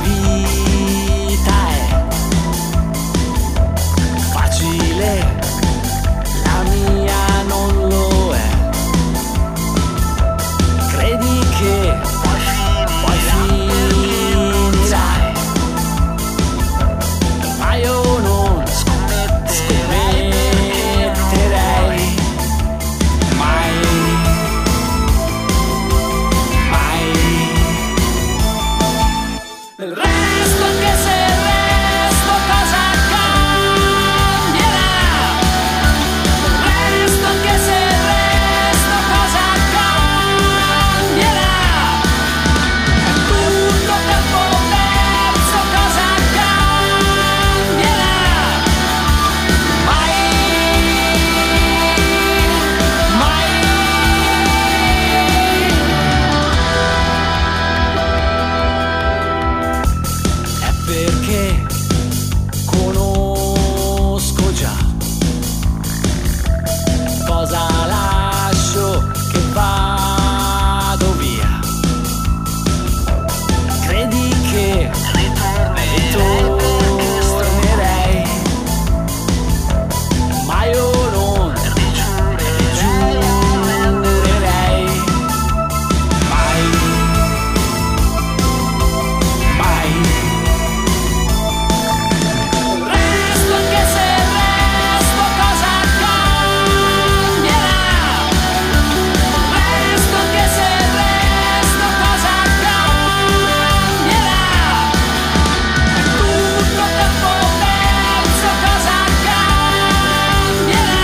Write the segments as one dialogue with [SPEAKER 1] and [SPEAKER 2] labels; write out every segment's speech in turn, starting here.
[SPEAKER 1] vita è facile, la mia non lo è. Credi che poi finirai, ma io non scommetterei mai, mai. Del resto, anche se il resto cosa cambierà, del resto, anche se il resto cosa cambierà, è tutto tempo perso, cosa cambierà, mai, mai. È perché conosco già cosa lascio che vado via. Credi che ritornerei, ma io non giurerei mai, mai. Il resto, anche se il resto cosa cambierà, il resto, anche se il resto cosa cambierà, è tutto tempo perso, cosa cambierà,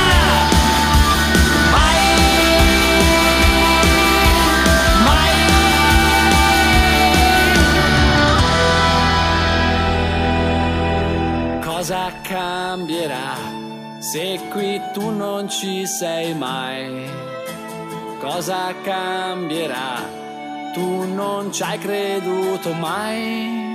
[SPEAKER 1] mai, mai. Cosa cambierà se qui tu non ci sei mai? Cosa cambierà? Tu non ci hai creduto mai?